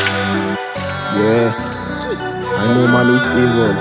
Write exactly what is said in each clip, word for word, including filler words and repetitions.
Yeah, I know man is evil,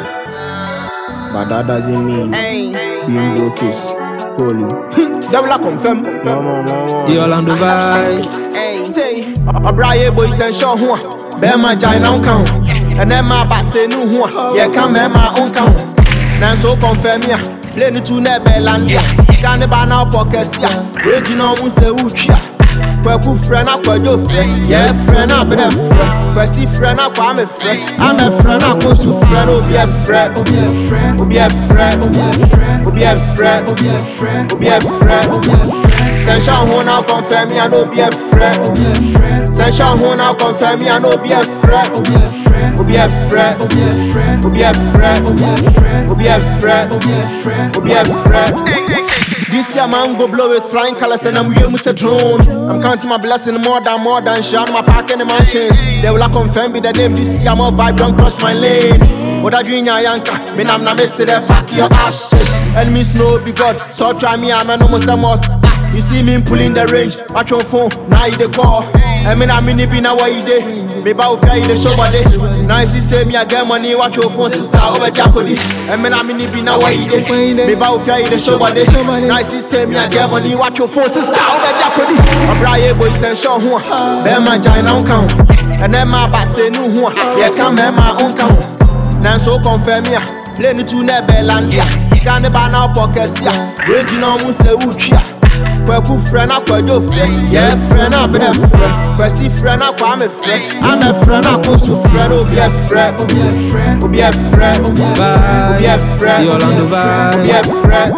but that doesn't mean being broke is holy. Devil a confirm. Mama, mama. The Orlando vibe. Hey, say, a braille boy send show one. Bear my giant count, and then my bass say no one. Yeah, come bear my own count. Now so confirm ya. Play no to Nebelandia. Scan the banner pockets ya. Regional Musa Ucha. Kwaku friend up kwa jo friend. Yeah, friend up with a friend. Kwasi friend up, I'm a friend. I'm a friend up, close to friend. Obi a friend. Obi a friend. Obi a friend. Obi a friend. Obi a friend. Obi a friend. Obi a friend. Obi a friend. Sensha who now confirm me, I know be a friend. Obi a friend. Sensha who now confirm me, I know be a friend. Obi a friend. Obi a friend. Obi a friend. Obi a friend. Obi a friend. Obi a friend. Obi a friend. Obi a friend. This year man go blow with flying colors and I'm real with a drone. I'm counting my blessing more than more than shot my park in the mansions. They will confirm me the name this year more vibe don't cross my lane. What I do in Yanka, me nam na mess it fuck your asses. Enemies know be God, so try me I'm an almost a mot. You see me pulling the range, watch your phone, now you the call. I mean I'm in the bin away day. Me bow fair in the show body. Nice to say me I get money, watch your phone sister over Jacody. I mean I'm in the bin away day. Me bow fair in the show body. Nice to say me I get money, watch your phone sister over Jacody. A braille boy send show one. Bear my giant count. And then my bass say no one. Yeah, come bear my own count. Now so confirm ya. Play no to Nebelandia. Scan the banner pockets ya. Regional Musa Ucha. Kwaku friend up kwa jo friend. Yeah, friend up with a friend. Kwasi friend up, I'm a friend. I'm a friend up, close to friend. Obi a friend. Obi a friend. Obi a friend. Obi a friend. Obi a friend. The Orlando vibe. Obi a friend.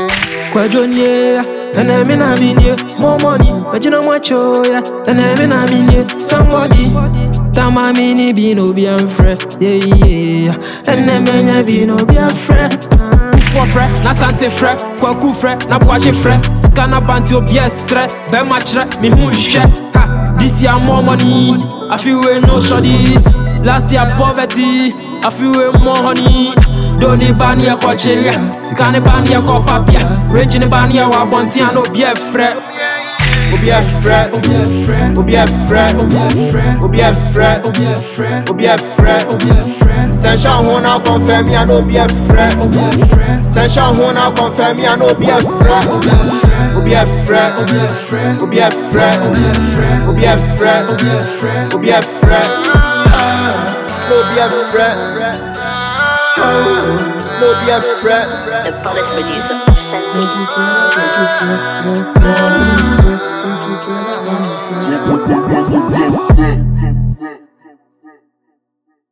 Kwa Johnny, and I mean I mean you more money. But you know what you yeah, and I mean I mean you somebody. Tama mini be no be a friend. Yeah yeah. And I mean I be no be a friend. For friend, na sante friend, kwaku friend, na boache friend. Scanner banti obies friend, be match me who share. This year more money, I feel we no shorties. Last year poverty, I feel we more honey. Don't need bani a coachella, scanner bani a copapia. Range in the bani a wabonti and no be a friend. Obi a friend, Obi a friend, Obi a friend, Obi a friend, Obi a friend, Obi a friend, Obi a friend, Obi a friend. Sensha who now confirm me I know be a friend, Obi a friend. Sensha who now confirm me I know be a friend, Obi a friend, Obi a friend, Obi a friend, Obi a friend, Obi a friend, Obi a friend, Obi a friend, Obi a friend. No be a friend, no be a friend. The Polish producer of Shandy. J'ai pas fait